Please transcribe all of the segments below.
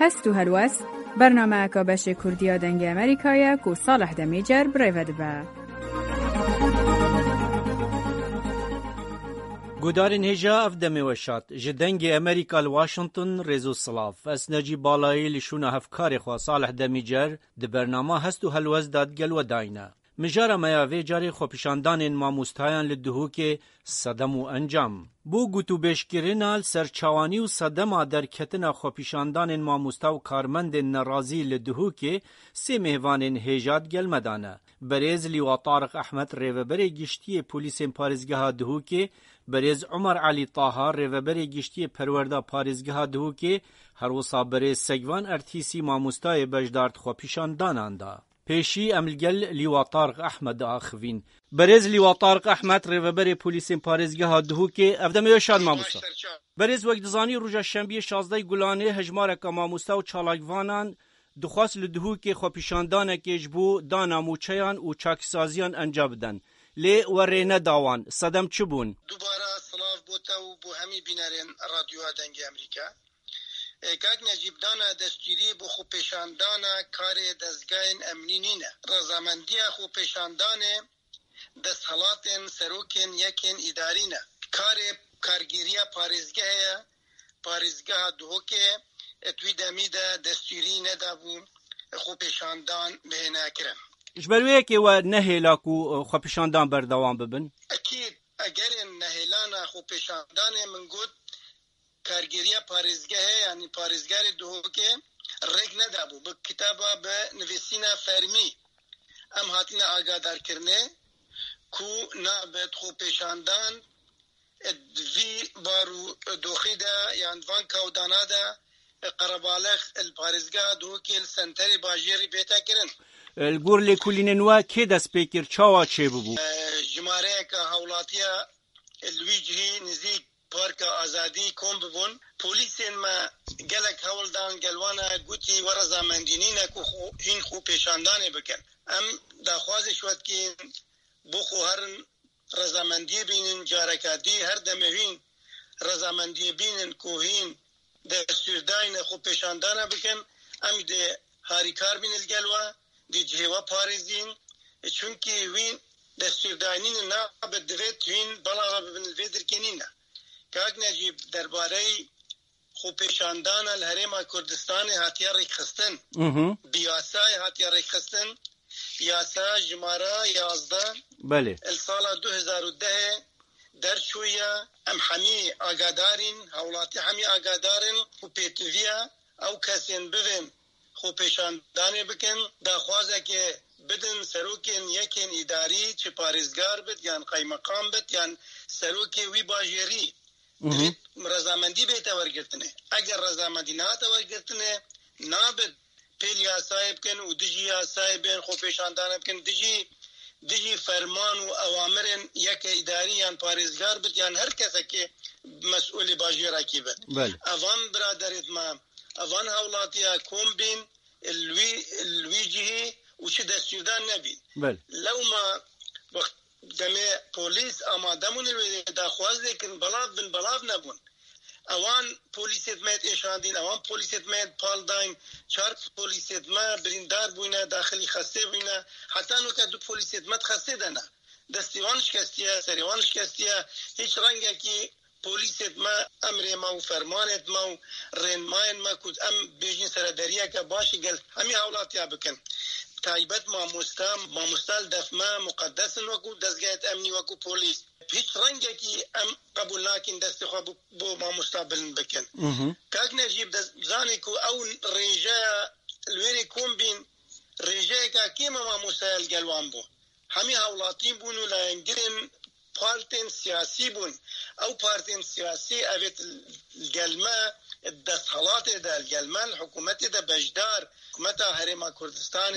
هست و هلوس برنامه که بشه کردیا دنگ امریکایه که صالح دمیجر برای به گودارین هجا اف دمیوشات جدنگ امریکا لواشنطن رزو سلاف اس نجی بالایی لشونه هفکار خوا صالح دمیجر ده برنامه هست و هلوس دادگل و داینه مجاره میاوی جاری خوپشاندان ماموستایان لدهوک صدم و انجام. بو گوتو بشکرینال سرچوانی و صدم در کتنا خوپشاندان ماموستا و کارمند نرازی لدهوک سی مهوان هیجاد گل مدانه. برز لیوا طارق احمد ریوبر گشتی پولیس پارزگاه دهوک، برز عمر علی طاها ریوبر گشتی پرورده پارزگاه دهوک، هر وصا برز سگوان ارتیسی ماموستای بجدارت خوپشاندان آندا. پیشی املگل لیوا طارق احمد آخوین برز لیوا طارق احمد ریوبر پولیس پارزگاه دهوک افدم یشاد ماموستا برز وقت زانی روز شنبه 16 گلانه هجمارک ماموستا و چالاکوانان دخواست لدهوک خوپشاندان کجبو دانا موچیان و چاکسازیان انجام بدن لی ورینه داوان صدم چبون دوباره سلاف بوتا و بو همی بینرین رادیو دنگ امریکا کاک نجیب دانا دستگیری بو خوپشاندان کار دزگاین امنینینه رضامندی خوپشاندان دستحالات سروکن یکن ادارینه کارگیری پارزگاه دهوکه اتوی دمیده دستگیری ندابو خوپشاندان بهنه کرن اجبرویه که و نهیلاکو خوپشاندان بردوان ببن؟ اکید اگر نهیلانا خوپشاندان من گود کارگیری پارزگاه یعنی پارزگار دهوکه رگ ندابو به کتابا به نویسینا فرمی ام هاتین آگادار کرنه کو نابد خوپشاندان وی بارو دوخی دا یعنی وان کودانا دا قربالخ الپارزگاه دهوکه السنتری باجیری بیتا کرن الگور لیکولیننوا که دست پیکر چاوا چه ببو؟ جماره که حولاتیا الویجهی نزیک پارک آزادی کم ببون پولیسین ما گلک حولدان گلوانا گوتی و رضامندینین که هین خو پیشاندانه بکن ام داخوازش ود که بخو هر رضامندی بینن جارکادی هر دمهین رضامندی بینن که هین دستورداین خو پیشاندانه بکن ام ده هاریکار بین الگلوا دی جهوا پارزین چونکی وین دستورداینین نابد دوید وین بلاغا ببن الویدر کنینه کاک نجیب درباره خوپشاندان الحرم کردستان هاتیا ریخستن بیاسای هاتیا ریخستن بیاسا جمارا 11 بله السال 2010 در شویا ام حمی آگادارین حولاتی حمی آگادارین خوپیتویا او کسین ببین خوپشاندانه بکن داخوازه که بدن سروکین یکین اداری چه پارزگار بد یان قیمقام بد یان سروکی وی باجری رضامندی بیتا ورگرتنه اگر رضامندی ناتا ورگرتنه نابد پیلیا صاحب کن و دجی صاحبین خوپشاندانه بکن دجی فرمان و اوامرن یک اداری یان پارزگار بد یان هر کسا که مسئول باجر کی بد اوان برادرت ما اوان حولاتیا کوم بین الویجهی و چه دستوردان نبین لو ما وقت دمه پولیس آمادمون داخواز لیکن بلاف نبون اوان پولیسیت مید ایشاندین اوان پولیسیت مید پالداین چار پولیسیت ما بریندار بوینه داخلی خسته بوینه حتی نو که دو پولیسیت مد خسته دنه دستیوان شکستیه سریوان شکستیه هیچ رنگه که پولیسیت ما امر ما و فرمانت ما و رنماین ما کود ام بیجین سردریه که باشی گل همی حولاتیا بکن تایبت ماموستال دفما مقدس وکو دزگایت امنی وکو پولیس هیچ رنگه که ام قبول ناکن دست خواه بو ماموستابلن بکن کاک نجیب زانی که او ریجه الویری کون بین ریجه که کیما ماموستال گلوان بو همی حولاتین بونو لانگرین پارتین سیاسی بون او پارتین سیاسی اوید الگلمه دستحالات ده الگلمه الحکومت ده بجدار حکومت حرم کردستان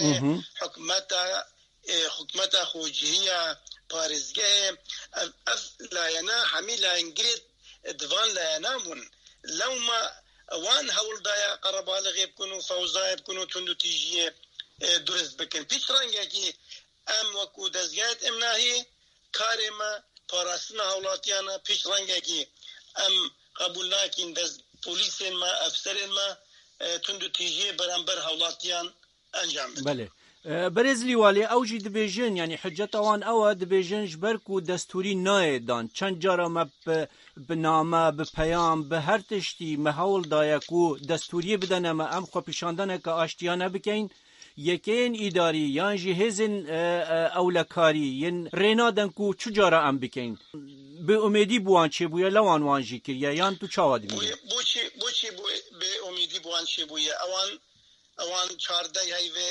حکومت خوجهیه پارزگاه لاینا همی لانگرید دوان لاینا بون لو ما وان هول دایا قربال غیب کنو فوضای بکنو تندو تیجیه درست بکن پیچ رنگه که ام وکو دزگایت امناهی کار ما پاراسنا حولاتیانا پیش رنگه که ام قبول ناکن دز پولیس ما افسر ما تند تیجی برانبر هولاتیان انجام بده. بله برزلی والی اوجی دبیجن یعنی حجت آوان او دبیجن جبرکو دستوری نایدان چند جارا ما به نامه به پیام به هر تشتی محاول دایکو دستوری بدن اما ام خو پیشاندن که آشتیانه بکین یکین اداری یا جهزن اولکاری ین رینادن کو چجارا ام بکین به امیدی بوان چه بویا لوان وان جیکر یا تو چاواد می بوچی به امیدی بوان چه بویا اوان 14 هیوه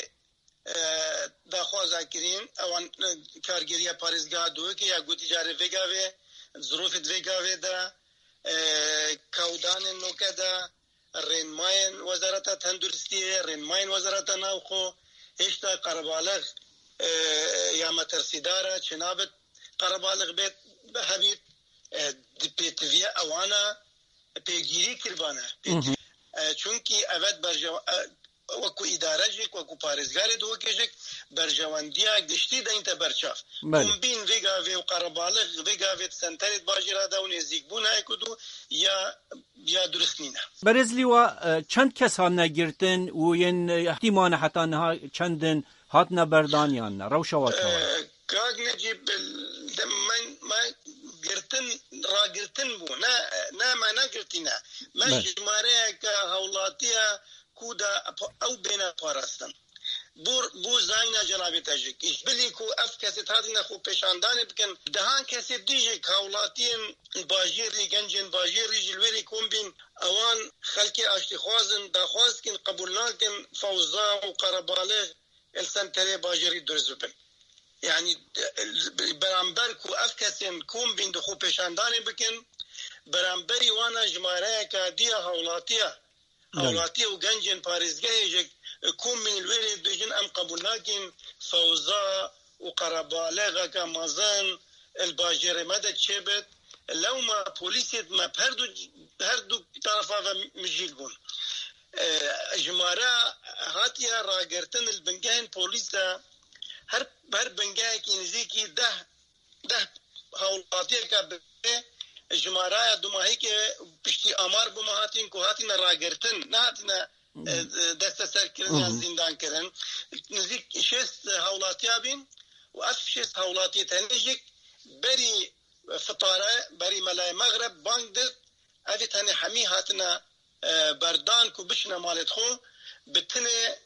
داخوازا کرین اوان کارگریه پارێزگا دو که یا گوتی جاره وگاوه ظروفت وگاوه دا کودان نوکه دا رنماین وزارت تندرستیه رنماین وزارت ناوخو هشتا قربالغ یا مترسیداره چنابت قربالغ بیت هبید پیتویه اوانا پیگیری کربانه چونکی اوید برجو وکو اداره جک وکو پارێزگار دو کېجک برجواندیا گشتی د انت برچاف کومبین ویگاوی و قربالغ ویگاوی سنترت باجرا دا و نزدیک بونه کدو یا درست نینه برزلی و چند کس ها نگرتن و ین احتمال حتی نه چندن هات نبردان یا نه روشوات کاغ نجیب من گرتن را گرتن بو نه ما نگرتینا من جماره که هولاتیا کودا او بین پاراستن بو زاینا جناب تاجک ايش بلي كو اف كاسيت هاتنا خو پیشاندان بكن دهان كاسيت ديجي كاولاتين باجيري گنجن باجيري جلوري كومبين اوان خلقي اشتي خوازن دا خواز كن قبولناكن فوزا وقرباله السنتري باجيري درزبن يعني برامبر كو اف كاسين كومبين دخو پیشاندان بكن برامبري وانا جماره كاديا هولاتيا هولاتيا وگنجن پاريزگاهي كون من الويري بيجن ام قبولناكين فوزا وقربالغا كمازن الباجر مدى تشبت لو ما بوليسيت ما بهردو طرفا مجيل بون جمارا هاتيا راقرتن البنجاهن بوليسا هر بنجاه كي نزيكي ده هولاتيا كابه جمارا دوماهي كي بشتي امار بمهاتين كو هاتينا راقرتن نهاتينا دست سر کردن یا زندان کردن نزدیک 6 هولاتیا بین و اف 6 هولاتیا تنجیک بری فطاره بری ملای مغرب بانک دت اوی تنه همی هاتنا بردان کو بشنا مالت خو بتنه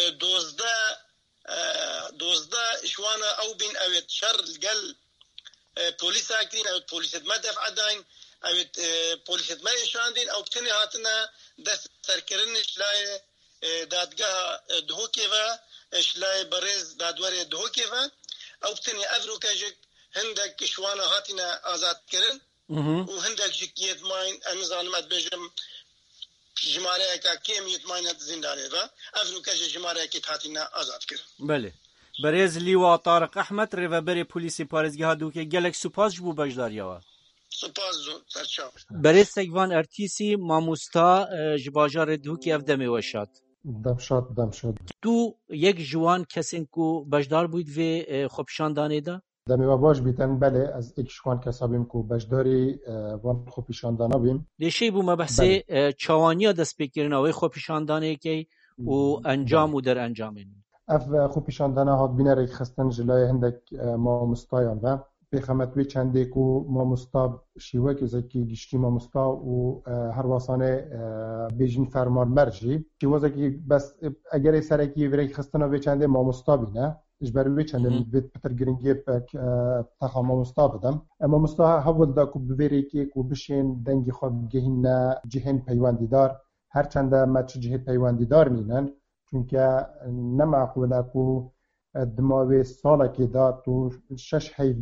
12 اشوانا او بین اوید شر گل پولیس اکرین او پولیس مدفع داین اوید پولیس ما اشاندین او بتنه هاتنا دست سرکرن اشلای دادگاه دهوکی و اشلای برز دادوار دهوکی و او بتنی افرو کجک هندک شوانا هاتینا آزاد کرن و هندک جکیت ماین انزانمت بجم جماره اکا کیم یتماینت زندانه و افرو کجک جماره اکی هاتینا آزاد کرن. بله برز لیوا طارق احمد ریوبری پولیسی پارێزگا دوکه گلک سپاس جبو بجداریاوه سپاس سرچاو برز سگوان ارتیسی ماموستا جباجار دوکی اف دمی وشات دمشاد تو یک جوان کسین کو بجدار بود و خوبشاندانه دا؟ دمی و باش بیتن بله از یک جوان کسابیم کو بجداری وان خوبشاندانه بیم دیشی بو مبحثه چوانیا دست بکرنا و خوبشاندانه که و انجام و در انجامین اف خوبشاندانه هات بینه ریک خستن جلای هندک ماموستایان و بخمت وی چنده کو ماموستا شیوه که زکی گشتی ماموستا و هر واسانه بیجین فرمان مرجی شیوه زکی بس اگر سرکی وی خستنا وی چنده ماموستا بینه اجبر وی چنده بیت پتر گرینگی تخا ماموستا بدم ماموستا حول دا کو بویری که کو بشین دنگی خواب گهین جهن پیواندی دار هر چنده مچ جهت پیواندی دار مینن چونکه نمعقوله کو دماوی سالا که دا تو 6 حیف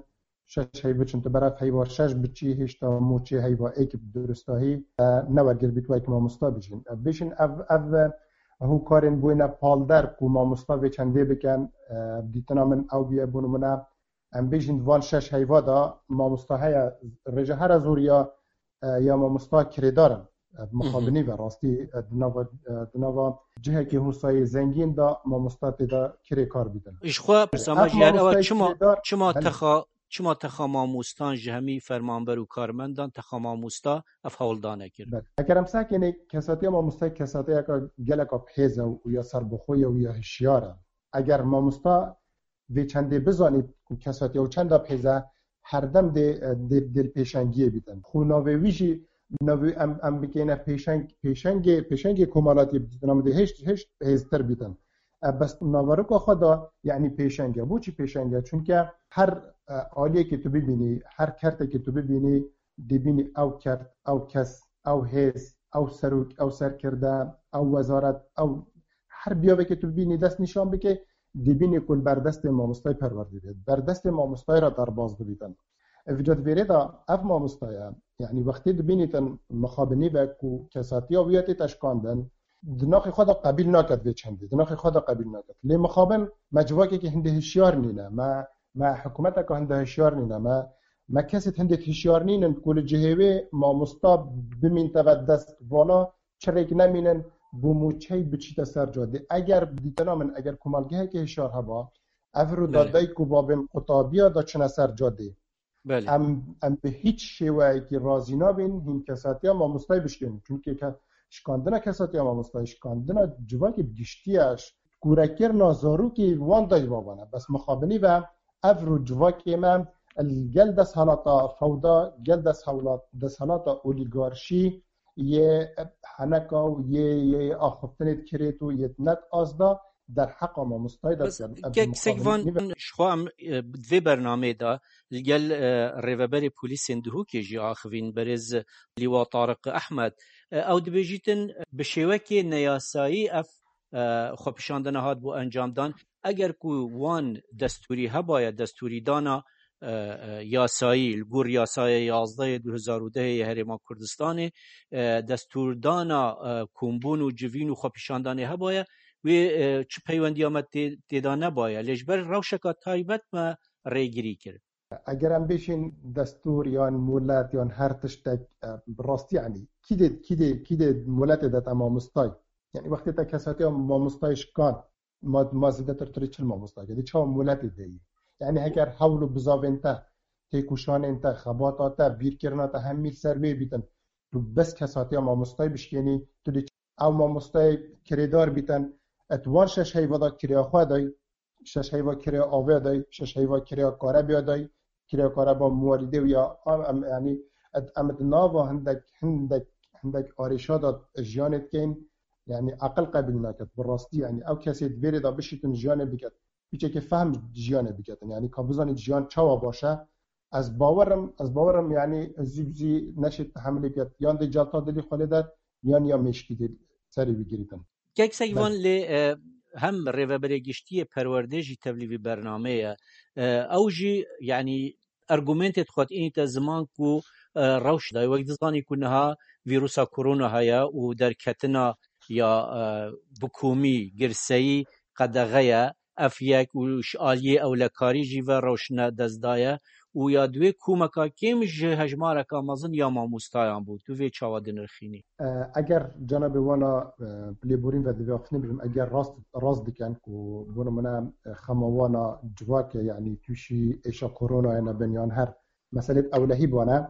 بچن تو برای حیوار 6 بچی هشتا موچی حیوار ایک درستاهی نورگر بیتوای که ماموستا بشین هو کارن بوینا پالدر کو ماموستا و چنده بکن دیتنا من او بیا بونمونه ام بشین وان 6 حیوار دا ماموستا های رجه هر زوریا یا ماموستا کری دارن مخابنی و راستی دنوا جهه که حسای زنگین دا ماموستا دا کری کار بیدن اشخوا پرسامج یاد اول چما چما تخاماموستان جهمی فرمانبر و کارمندان تخاماموستا افهولدانه کرد. اگر هم ساکنه کساتی ماموستا کساتی که گلک پیزه و یا سربخوی و یا هشیاره. اگر ماموستا وی چنده بزانید که کساتی و چنده پیزه هر دم دل پیشنگیه بیدن. خو ناوی ویجی ناوی ام بکنه پیشنگ کمالاتی بیدن. اما ده هشت هزتر بیدن. بس ناورک خدا یعنی پیشنگه. بو چی پیشنگه؟ چون که هر آلیه که تو ببینی، هر کرته که تو ببینی، دبینی او کرد، او کس، او هیز، او سروک، او سرکرده، او وزارت، او هر بیاوه که تو ببینی دست نشان بکه دبینی کل بر دست ماموستای پروردیده. بر دست ماموستای را در باز دویدن. وجود ویرده اف ماموستای یعنی وقتی دبینی تن مخابنی و کساتی ها ویاتی تشکاندن دناخی خدا قبیل نکرد به چنده دناخی خدا قبیل نکرد لی مخابن مجواکی که هنده هشیار نینه ما حکومت که هنده هشیار نینه ما کسی هنده هشیار نینن کل جهوه ما مستاب بمین تود دست والا چرک نمینن بوموچهی بچیت سر جاده اگر دیتنا من اگر کمالگه که هشیار هوا افرو دادای کبابن قطابیا دا چنه سر جاده ام به هیچ شیوهی که رازی نابین هم کساتی ها ما مستای بشکنیم چون که شکاندن کساتی ها ماموستای شکاندن جوای که بگشتیش گورکر نازارو که وان دای بابانه بس مخابنی و افرو جوای که من گل دست حالاتا فودا گل دست حالاتا اولیگارشی یه حنکا و یه آخفتنید کریتو یه نت آزدا در حق ماموستای دست که سگوان شخوام دوی برنامه دا گل ریوبر پولیس اندهو که جی آخوین برز لیوا طارق احمد او دبیجیتن بشیوکی نیاسایی اف خوپشاندن هاد بو انجام دان اگر کو وان دستوری هبایا دستوری دانا یاسایی الگور یاسای 11 2010 هرما کردستان دستور دانا کومبون و جوین و خوپشاندن هبایا و چه پیوندی آمد دیدا نبایا لجبر روشکا تایبت ما ریگیری کرد اگر هم بشین دستور یا مولت یا هر تشتک براستی یعنی کی دید مولت داد ماموستای یعنی وقتی تا کساتی ماموستایش کان ما زده تر چل ماموستای یعنی چه مولت دی یعنی اگر حولو بزاونتا تیکوشان انت خباتاتا بیر کرناتا همیل سروی بیتن تو بس کساتی ماموستای بشکنی تو دی او ماموستای کریدار بیتن اتوان شش هیوادا کریا خواه دای شش هیوا کریا آوه دای شش هیوا کریا کاره بیا دای کریا کاره با مواریده و یا یعنی امد ناو هندک آریشا داد جیانت کن یعنی عقل قبل نکد براستی یعنی او کسی دویره دا بشیتن جیانه بکد بیچه که فهم جیانه بکدن یعنی که بزانید جیان چوا باشه از باورم یعنی زیبزی نشید تحملی بکد یان دی جالتا دلی خاله داد یا مشکی دل سری بگیریدن که سیوان لی هم ریوبر گشتی پروردهجی تبلیغ برنامه او جی یعنی ارگومنت خود این تا زمان کو روش دای وقت زمانی کنها ویروس کرونا هیا و در کتنا یا بکومی گرسایی قدغه افیک و شالیه اولکاری جی و روشنا دزدایه و یا دوی کومکا کمش هجمارکا مازن یا ماموستایان بود دوی چاوادن رخینی اگر جناب وانا بلیبورین و دوی آخنی بریم اگر راست دکن که بونا منا خماوانا جواک یعنی توشی ایشا کرونا اینا بنیان هر مسئله اولهی بوانا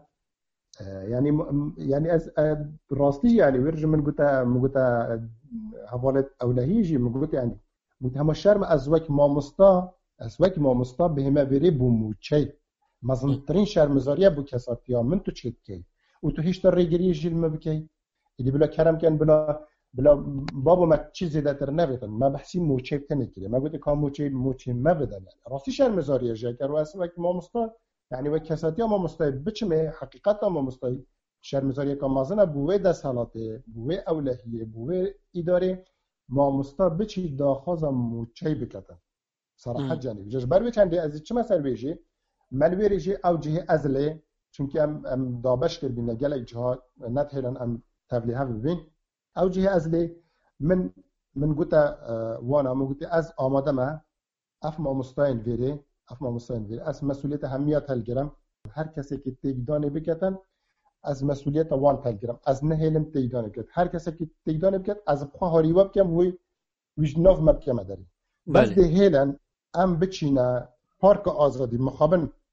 یعنی از راستی یعنی ورج من گوتا حوالت اولهی جی من گوتا یعنی گوتا همه شرم از وک ماموستا به همه بری بوموچه مزنترین شرمزاریه بو کساتی ها من تو چید کی و تو هیچ تا ریگری جیل مبکی ایدی بلا کرم کن بلا بابا ما چیزی داتر نبیدن ما بحثی موچه بتنی کلی ما گوتی که موچه مبدن یعنی راستی شرمزاریه جا که رو اصلا وقت ماموستا یعنی وقت کساتی ها ماموستای بچمه حقیقت ها ماموستای شرمزاریه که مازنه بوه دست حالاته بوه اولهیه بوه اداره ماموستا بچی داخوز موچه بکتن صراحت جانب جشبر بچنده از چه مسئله بیشی ملویریجی او جهه ازله چونکه ام دابش کردیم نگل اجها نتهلن ام تبلیغ ببین او جهه ازله من گوتا وانا من گوتی از آماده ما اف ماموستاین ویری از مسئولیت همیت هلگرم هر کسی که تیگدانه بکتن از مسئولیت وان هلگرم از نهلم تیگدانه بکت هر کسی که تیگدانه بکت از بخوا هاریواب کم وی ویجناف مبکه مداری بس ده هلن ام بچینه پارک آزادی مخابن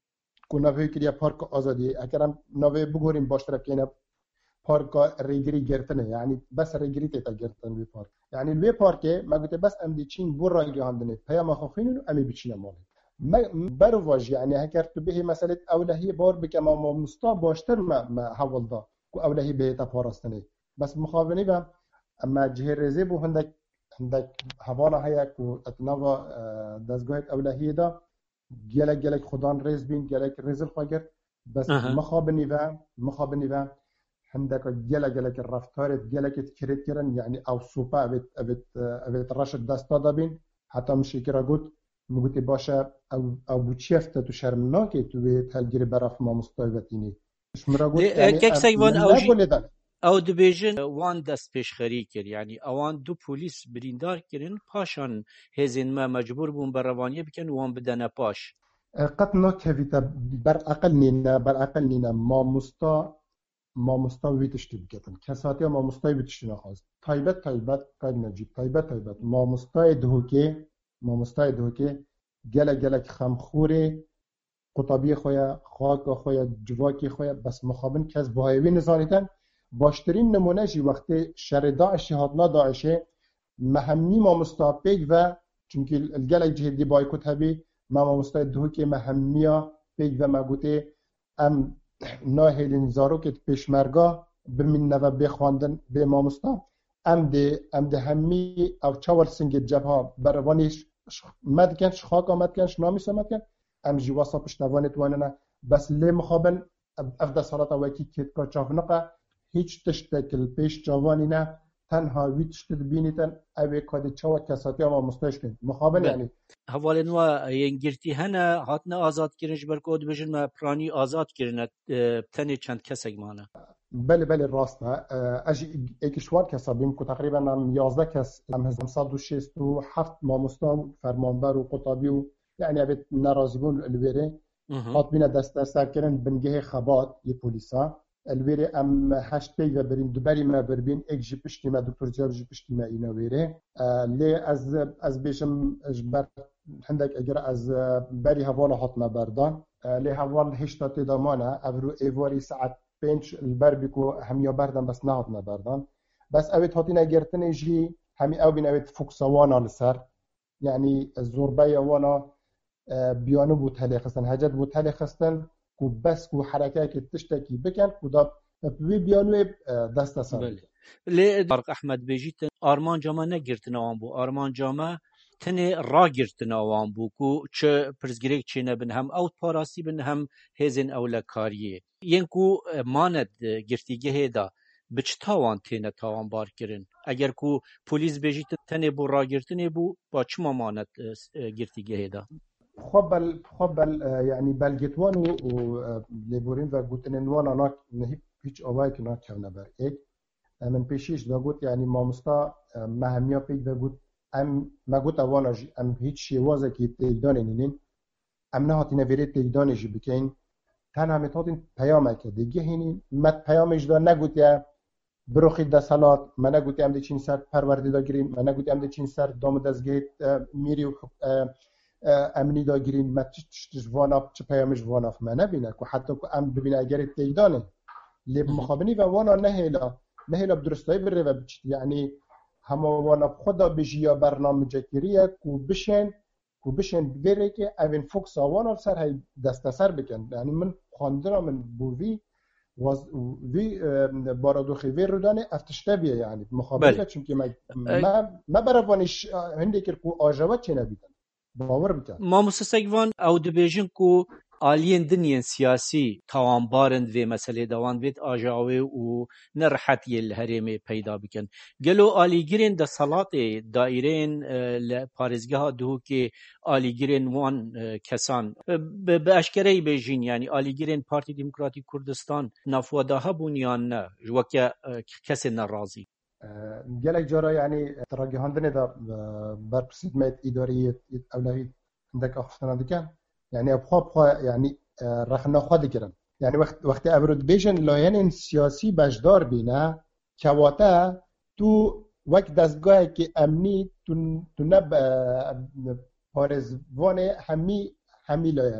کو نوی کریه پارک آزادی اگرم نوی بگوریم باشتر که اینا پارک ریگری گرتنه یعنی بس ریگری تیتا گرتن وی پارک یعنی وی پارک ما گوته بس ام دی چین بور رای گهاندنه پیام خوخینو امی بچینه مال برو واج یعنی هکر تو به مسئله اولهی بار بکم ما مستا باشتر ما حول دا کو اولهی به تا پاراستنه بس مخاونی و اما جهه رزه بو هندک هوانا هيا كو اتنوا دزگاه اولهی دا گلک خدان رز بین گلک رزل خاگر بس مخابنی و هندك گلک رفتارت گلک تکرید کرن یعنی او سوپا اوت رشد دستا دابین حتی مشی کرا گوت مگوتی باشه او بوچیفت تو شرمناکی تو بیت هلگیری براف ما مستایبتینی شمرا گوت یعنی او دبیجن وان دست پیش خری کرد یعنی اوان دو پلیس بریندار کردن پاشان هزین ما مجبور بون بروانیه بکن وان بدن پاش قد نکویتا بر اقل نینا ما مستا ویتشتی بکتن کساتی ما مستای ویتشتی نخواست تایبت نجیب تایبت ما مستای دهوکه گلک خمخوره قطبی خویا خاک خویا جواکی خویا بس مخابن کس باهوی نزانیتن باشترین نمونه جی وقتی شر داعش هاتنا داعشه مهمی ما مستاپیک و چونکی الگلک جهدی بایکوت هبی ما مستای دهوکی مهمیا پیک و مگوته ام ناهیلین زاروکت پیشمرگا بمین نو بخواندن به ما مستا ام ده همی او چاور سنگ جبها بروانیش مدکنش خاکا مدکنش نامیسا مدکن ام جواسا پشتوانت واننا بس لی مخابن افده سالات وکی کت کا چافنقه هیچ تشتکل پیش جوانی نه تنها وی تشتد بینیتن اوی کادی چاو کساتی اما مستشکن مخابن یعنی حوالن و ینگرتی هنه هاتنا آزاد کرنش برکود بجن ما پرانی آزاد کرنه تنی چند کسک مانه بله راست نه اجی اکشوار کسا بیم که تقریبا هم 11 کس هم 167 ما مستام فرمانبر و قطابی و یعنی اوی نرازیبون الویره هات بینه دست سر کرن بنگه خبات یه پولیسا الویره ام هشت و برین دوباری ما بربین اک جی پشتی ما دکتر جاب جی پشتی ما اینا ویره لی از بیشم جبر هندک اگر از بری هوالا هات ما بردان لی هوال هشتات دامانه افرو ایواری ساعت 5 البر بکو همیا بردن بس نه هات ما بردان بس اوید هاتی نگرتن جی همی او بین اوید فوکسوانا لسر یعنی زوربای وانا بیانو بود هلی خستن هجد بود هلی خستن کو بس کو حرکت تشتکی بکن کو دا بیانو دست سر لی طارق احمد بیجیت آرمان جامه نگرتن آوان بو آرمان جامه تنه را گرتن آوان بو کو چه پرزگریک چه نبن هم اوت پاراسی بن هم هزین اولا کاریه ین کو ماند گرتیگه هیدا بچ تاوان تینه تاوان بار کرن اگر کو پولیس بیجیت تنه بو را گرتنه بو با چما ماند گرتیگه هیدا خب يعني بلجتوان و ليبورين و قلتن وانا ناك نهيب هيج أواي كنا كنا بر إيه من بيشيش دا قلت يعني ما مستا مهمية بيك دا قلت أم ما قلت وانا أم هيج شيء وازا كي تيجداني نين أم نهاتي نفيرت تيجداني جي بكين تنها متهاتين بيامه كده جهيني مت بيامش دا نقول يا بروخي دا صلاة ما نقول يا أم دي چين سر پرورده دا گرين ما نقول يا أم دي چين سر دام دزگيت ميري و امنی دا گرین متش وانا چه پیامش وانا ما نبینه که حتی که ام ببینه اگر تیدانه لی مخابنی و وانا نهیلا بدرستایی بره و بچید یعنی همه وانا خدا بجیا برنامه جکریه که بشن بره که اوین فوکس وانا سر های دست سر بکن یعنی من خواندنا من بووی وی بارادوخی وی رو دانه افتشته بیه یعنی مخابنی چونکه ما برای هنده که آجابت چه نبیدن باور بکن ما مسسگوان او دبیجن کو آلین دنیان سیاسی توانبارند و مسئله دوان بید آجاوه و نرحتی الهرمی پیدا بکن گلو آلیگیرین دا صلات دائرین پارزگاه دهو که آلیگیرین وان کسان به اشکره بیجین یعنی آلیگیرین پارتی دموکراتی کردستان نافواداها بونیان نه وکه کسی نرازی گلک جارا یعنی تراجهاندن دا برپرسید مید اداری اولوی عندك اخفتنا دکن یعنی ابخوا یعنی رخنا خود کرن یعنی وقتی ابرود بیشن لاین سیاسی بجدار بینه کواته تو وقت دستگاه که امنی تو نب پارزوان همی لاینانی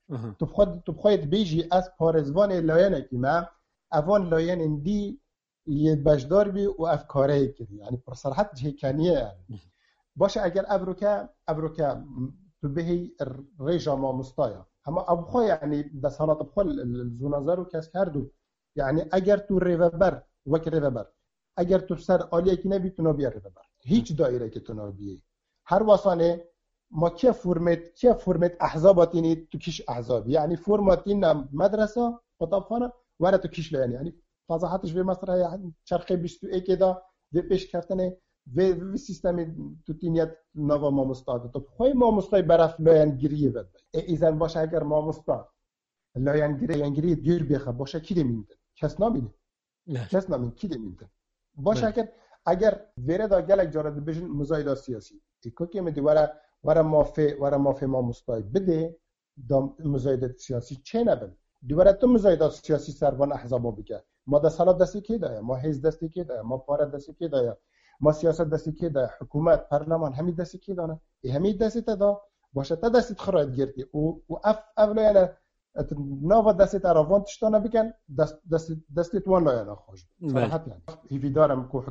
تو بخواید بیجی از پارزوان لاینه که ما اوان لاین دی یه بجدار بی و افکاره کردی یعنی پر صراحت جهکنیه یعنی باشه اگر ابروکا تو بهی ریجا ما مستایا اما ابخوا یعنی دست حالات ابخوا الزونازر و کس کردو یعنی اگر تو ریوبر وک ریوبر اگر تو سر آلیه که نبی تو نبی ریوبر هیچ دایره که تو نبیه هر واسانه ما که فرمت احزاباتینی تو کیش احزاب یعنی فرماتین مدرسه خطابخانه وره تو کیش یعنی فضاحتش به مصر یعنی چرخه 21 دا و پیش کردنه و سیستم تو تینیت نوا ما مستاد تو خوی ما مستای برف لاین گریه بد ایزن باشه اگر ما مستاد لاین گریه دیر بخه باشه کی دمیند کس نامین کی دمیند باشه اگر وره دا گلک جارد بجن مزایده سیاسی ایکو که میدی وره مافی ما مستای بده دام مزایده سیاسی چه نبن دوباره تو مزایده سیاسی سروان احزابو بگه ما دست حالات دستی که دایا ما حیز دستی که دایا ما پاره دستی که دایا ما سیاست دستی که دایا حکومت پارلمان همین دستی که دانه همین دستی تا باشه تا دستی خرید گرتی و اولا نو دستی تراوان تشتونه بکن دستی توان لاینا خوش صراحت یعنی هیوی دارم که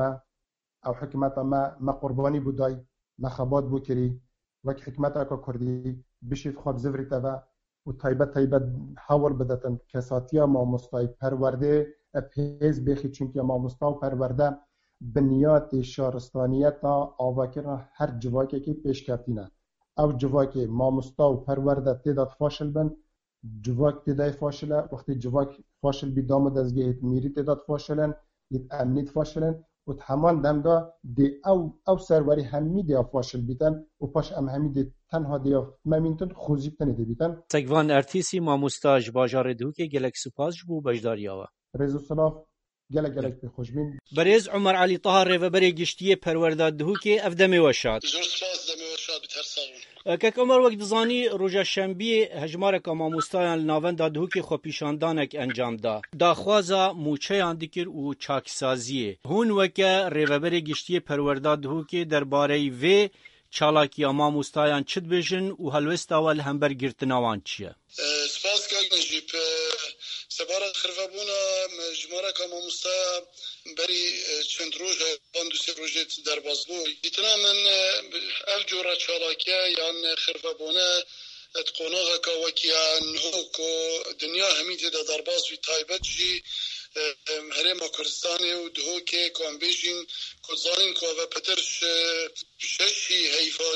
حکومت ما قربانی بودای ما خبات بو کری وک حکمت اکا کردی بشید خواب زوری تبا و طیبت حول بدتن کساتیا ما مستای پرورده پیز بخی چونکه ما مستای پرورده بنیاد شهرستانیت آواکرنا هر جواکی که پیش کفتینه او جواکی ما مستای پرورده تعداد فاشل بن جواک تعداد فاشله وقتی جواک فاشل بی دام دزگیت میری تعداد فاشلن یت امنیت فاشلن و همان دمدا دی او سروری همی دی فاشل بیتن و پاش همی دی تنها دی ممینتن خوزیبتن دی بیتن سگوان ارتیسی ماموستاج باجار دو که گلک سپاس بو بجداریاوه رزو سلاف گلک به خوشبین برز عمر علی طاهر ریوبری گشتی پرورداد دو که افدمی وشات زور سپاس دمی وشات بترساون که عمر وقت زانی روز شنبه هجمارک ماموستایان ناوند دو که خو پیشاندانک انجام دا خوازا موچه اندکر و چاکسازی هون وکه ریوبری گشتی پرورداد دو که درباره و چالاکی ماموستایان چت بجن و هلوست اول همبر گرتناوان چیه سپاس که نجیب سبارت خرفبونا جمارک ماموستا بری چند روز باندوسی روزت در بازبو دیتنا من الجورا چالاکیا یان خرفبونا تقوناغا کاوکیا نهوکو دنیا همیت در باز وی تایبت جی هرم کردستانی و دهو که کامبیجین کزانین که و پترش ششی حیفا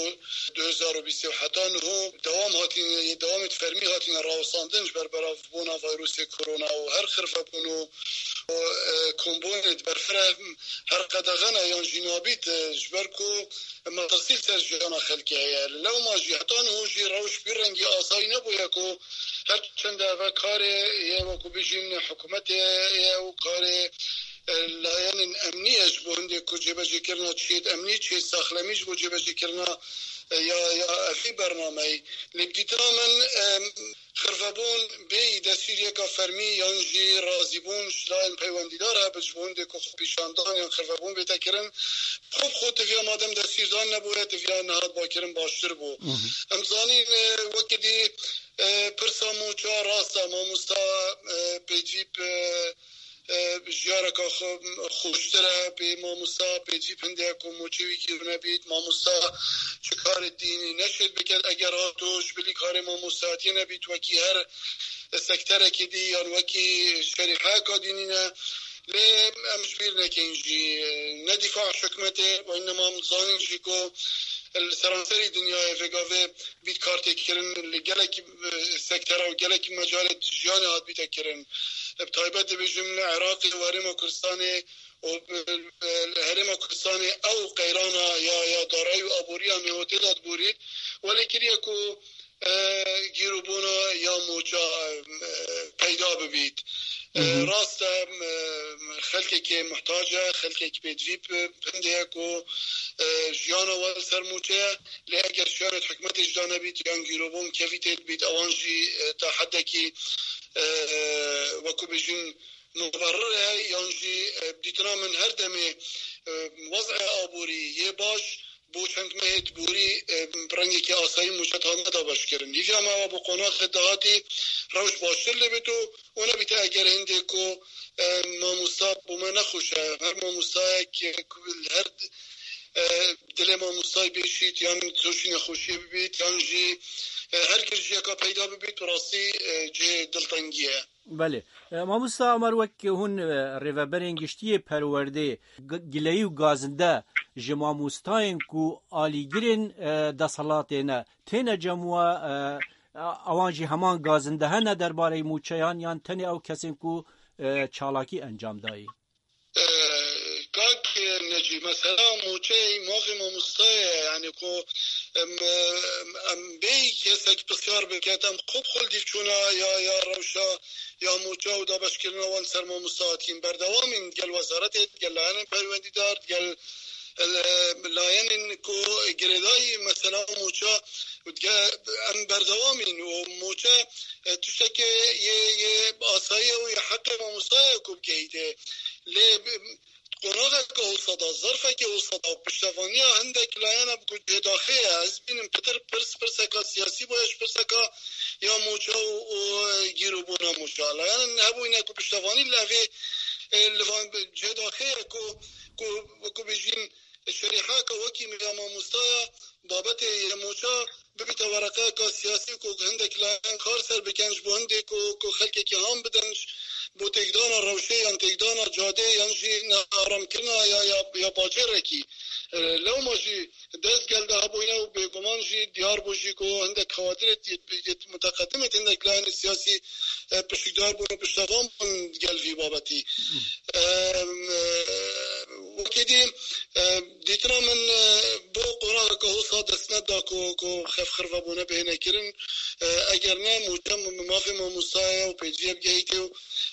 2027 نهو دوام تفرمی هاتین راوساندنج بربراف بونا ویروس کرونا و هر خرفه بونو و کمبونت برفره هر قدغن ایان جنابیت جبرکو مقصیل سر جانا خلقی هیا لو ما جی حتی نهو جی روش بیرنگی آسایی نبویا که هر چند و کار یه وکو بیجین حکومت یه و کار لایان امنیش بو هنده که جبجه کرنا چید امنی چید ساخلمیش بو جبجه کرنا یا افی برنامه لبدیتنا من خرفبون بی دستیر یکا فرمی یانجی رازیبون شلاین پیوندیدار ها بجبونده که خوبیشاندان یا خرفبون بیتا کرن خوب خود تفیا مادم دستیر دان نبوه تفیا نهاد با کرن باشتر بو امزانین وکدی پرسا موچا راستا ماموستا پیجیب جیارکا خوشتره به ماموستا پیجی پنده که موچوی گیرونه بید ماموستا چه کار دینی نشد بکرد اگر آتوش بلی کار ماموستاتی نبید وکی هر سکتره که دی یا وکی شریحه که دینی نه لی امجبیر نکنجی ندفاع شکمته و اینما مزانین جی که سرانسری دنیای وگاوه بیت کارتی کرن لگلک سکتره و گلک مجالت جیان هاد بیت کرن بطایبت بجم عراقی و هرم کردستانی و هرم کردستانی او قیرانا یا دارای و آبوری هم هوتیلات بورید ولی کریه که گیرو بونا یا موچا پیدا ببید راست خلقی که محتاجه خلقی که بدویب پنده که جیانا و سرموچه لی اگر شیانت حکمت اجدانه بید یا گیرو بون کفیتت بید اوانجی تا حده که وکو بجین مبرره یانجی دیتنا من هر دمه وضع آبوری یه باش بو چند مهد بوری برنگی که آسایی موچت ها ندا باش کرن دیجا ما با قناخ دهاتی روش باشتر لبتو اونا بیتا اگر هنده که ماموستا بومه نخوشه هر ماموستا که هر دل ماموستای بیشید یعنی توشی نخوشی ببید یعنی جی هر گرجی که پیدا ببید و راستی جه دلتنگیه. بله ماموستا عمر وک هون ریوبرین گشتی پرورده گلهی و گازنده جماموستاین کو آلیگرین دسالاتینه تینه جموع اوانجی همان گازنده هنه درباره موچیان یان تنی او کسین کو چالاکی انجام دایی کاک نجی مثلا موچه موقع ماموستای یعنی کو بی کسک بسیار بکتم خوب خلدیف چونا یا روشا یا موچه و دابش کرنا وان سر ماموستاتین بردوامین گل وزارت گل لعنن پروندی دارد گل لاین کو گردای مثلا موچه ام بردوامین و موچه تشتکه یه آسایی و یه حق ماموستای کو بگیده لی قناغه که او صدا ظرفه که او صدا و پشتوانی ها هندک لاین اب کو جداخه از بینم پتر پرسکا سیاسی بایش پرسکا یا موچه و گیرو بونا موچه لاین نبو اینه که پشتوانی لوی جداخه کو بجین شریحه که وکی میگم مستایا بابت یه موچه ببیت ورقه که سیاسی که هندک لاین کار سر بکنش بو هندک که خلقه که هم بدنش بو تکدانا روشه یا تکدانا جاده یعنی جی آرام کرنا یا باجر رکی لو ما جی دست گلده ها بوینه و بیگمان جی دیار بوشی که هندک خوادرت متقدمت هندک لاین سیاسی پشکدار بونه پشتوان بون گلوی بابتی وكيدي ديتنا من بو قرار كهو صادس ندا كو خف خرفا بونا بهنا كرن اگرنا موتم مافي مستايا و بيجيب جيتو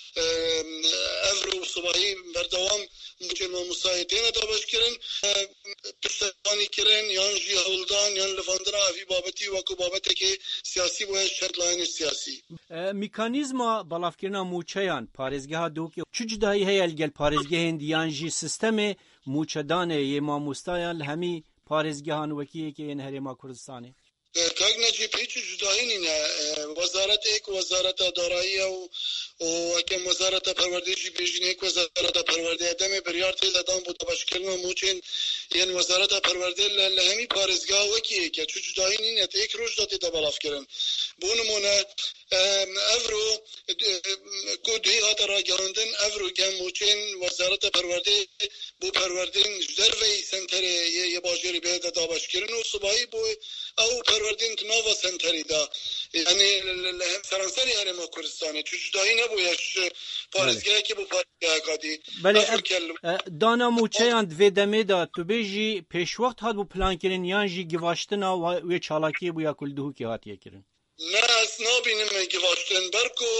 افرو صباحي بردوام ممكن مستايا تينا دابش كرن پشتوانی کرن یان جی هولدان یان لفاندنا في بابتي وكو بابتك سياسي و شرط لاين سياسي میکانیزما بلافکرنا موچیان پارێزگەها دووکێ چ جودایی هەیە لەگەڵ پارێزگەهێن دیانژی سیستەمێ موچەدانێ یێ مامۆستایان لە هەمی پارێزگەهان وەکیەکە هێن هەرێما کوردستانê کاک نجیب هیچ جدایی نینه وزارت ایک وزارت دارایی و اکم وزارت پروردهشی بیشین ایک وزارت پرورده دم بریار تیز ادام بود باشکرنا موچین یعنی وزارت پرورده لهمی پارزگاه وکیه که چو جدایی نینه ایک روش داتی دا بلاف کرن بونمونه افرو کو دوی هات را گاندن افرو گم موچین وزارت پرورده بو پروردین جدروی سنتر یه باجری به دا باشکرن و صبحی بو او پروردین نوا سنتری دا یعنی سرانسری هرم کردستانه چو جدایی نبویش پارزگاه که بو پارزگاه کادی بله دانا موچیان دوی دمه دا تو بیجی پیش وقت هاد بو پلان کرن یان جی گواشتنا و چالاکی بو یا کلدهو که هاتیه کرن نه اسنا بینم گواشتن برکو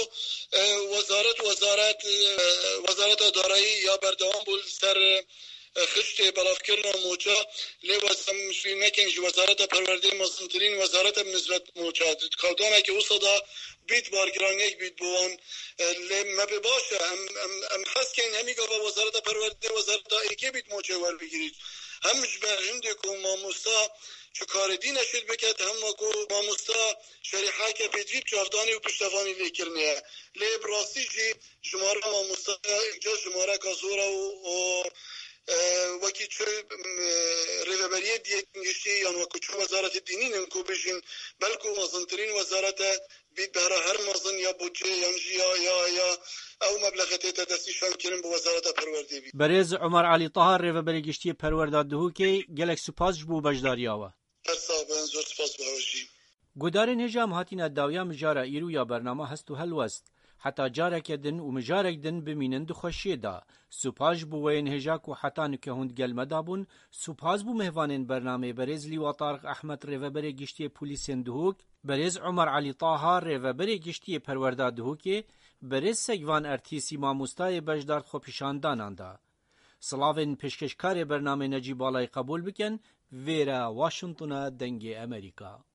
وزارت دارایی یا بردوام بول سر خشت بلاف کرنا موچا لی واسم مشوی نکنش وزارت پرورده مصنترین وزارت نسبت موچا کودانه که وصدا بیت بارگرانیک بیت بوان لی مبی باشه هم حس کن همی که وزارت پرورده وزارت ایکی بیت موچا ور بگیرید همش برهنده که ماموستا چو کار دی نشد بکت هم کو ماموستا شریحه که پیدویب جافدانی و پشتوانی لیکرنه لی براستی جی جماره ماموستا اینجا جماره کازورا و وکی چه ریوبریه دیگشتی یا وکی چه وزارت دینی نمکو بشین بلکو مزنترین وزارت بید بهره هر مزن یا بودجه یا او مبلغتی تدستیشان کرن با وزارت پرورده بید بریز عمر علی طاهر ریوبری گشتی پرورده دهو که گلک سپاس بو بجداری آوه هر زور سپاس بهوشی گودارین هجام هاتین اداویا مجاره ایرو یا برنامه هستو هلوست حتی جارك دن ومجارك دن بمينن دخوشي دا سوپاج بو وين هجاك وحتى نكهوند گل مدابون سوپاز بو مهوانين برنامه بريز لي طارق احمد ريفبري گشتي پوليسين دهوك بريز عمر علي طه ريفبري گشتي پروردا دهوكي بريز سگوان ارتيسي ماموستای بجدار خو پیشاندانان دا سلاوین پیشکشکار برنامه نجیب بالای قبول بکن ویرا واشنطن دنگ امریکا